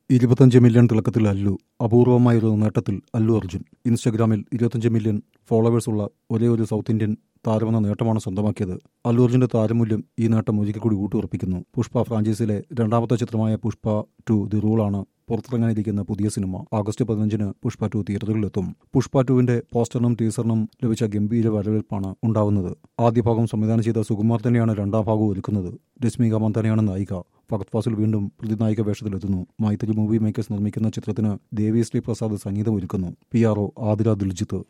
25 million തിളക്കത്തിൽ Allu. അപൂർവമായൊരു നേട്ടത്തിൽ അല്ലു അർജുൻ. ഇൻസ്റ്റഗ്രാമിൽ 25 million ഫോളോവേഴ്സുള്ള ഒരേയൊരു സൗത്ത് ഇന്ത്യൻ താരമെന്ന നേട്ടമാണ് സ്വന്തമാക്കിയത്. അല്ലു അർജുന്റെ താരമൂല്യം ഈ നേട്ടം ഒരിക്കൽ കൂടി ഊട്ടിയുറപ്പിക്കുന്നു. പുഷ്പ ഫ്രാഞ്ചൈസിയിലെ രണ്ടാമത്തെ ചിത്രമായ പുഷ്പ 2 ദി റൂളാണ് പുറത്തിറങ്ങാനിരിക്കുന്ന പുതിയ സിനിമ. ആഗസ്റ്റ് 15-ന് പുഷ്പ 2 തിയേറ്ററുകളിലെത്തും. പുഷ്പ 2വിന്റെ പോസ്റ്ററിനും ടീസറിനും ലഭിച്ച ഗംഭീര വരവേൽപ്പാണ് ഉണ്ടാവുന്നത്. ആദ്യ ഭാഗം സംവിധാനം ചെയ്ത സുകുമാർ തന്നെയാണ് രണ്ടാം ഭാഗവും ഒരുക്കുന്നത്. രശ്മിക മന്ദാനയാണ് നായിക. ഫഹദ് ഫാസിൽ വീണ്ടും പ്രതിനായിക വേഷത്തിലെത്തുന്നു. മൈത്രി മൂവി മേക്കേഴ്സ് നിർമ്മിക്കുന്ന ചിത്രത്തിന് ദേവി ശ്രീ പ്രസാദ് സംഗീതം ഒരുക്കുന്നു. PRO ആതിര ദിൽജിത്ത്.